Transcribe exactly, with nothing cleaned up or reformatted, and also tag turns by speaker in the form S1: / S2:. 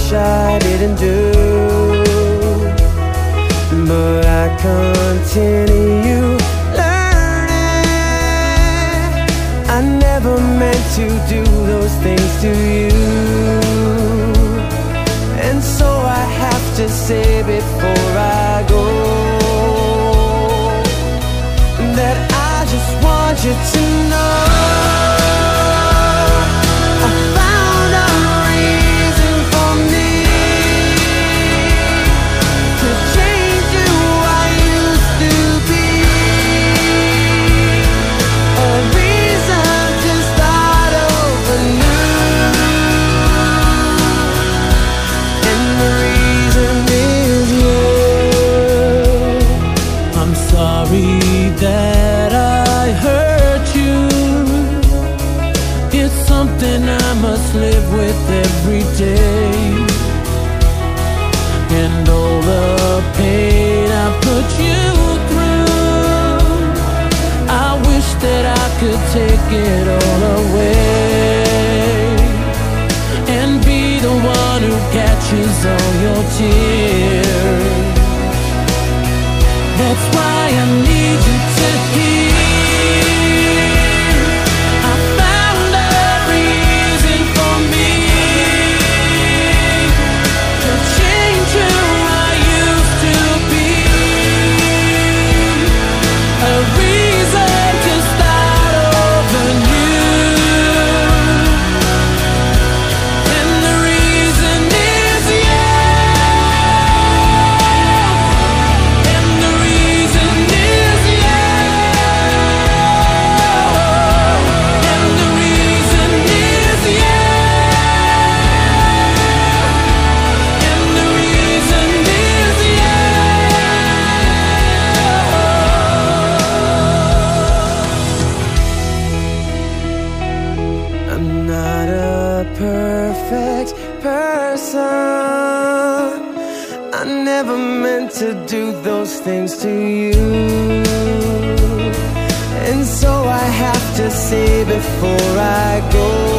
S1: wish I didn't do, but I continue learning. I never meant to do those things to you, and so I have to say before I go that I just want you to know I found a reason for me to change who I used to be, a reason to start over new, and the reason is you.
S2: I'm sorry that I hurt you. It's something I must live with every day, and all the pain I put you through, I wish that I could take it all away and be the one who catches all your tears. That's why I need you to hear I found a reason for me to change who I used to be, a reason to start over new, and the reason is you, and the reason is you, and the reason is you, and the reason is you.
S1: I'm not a perfect person. I never meant to do those things to you, and so I have to say before I go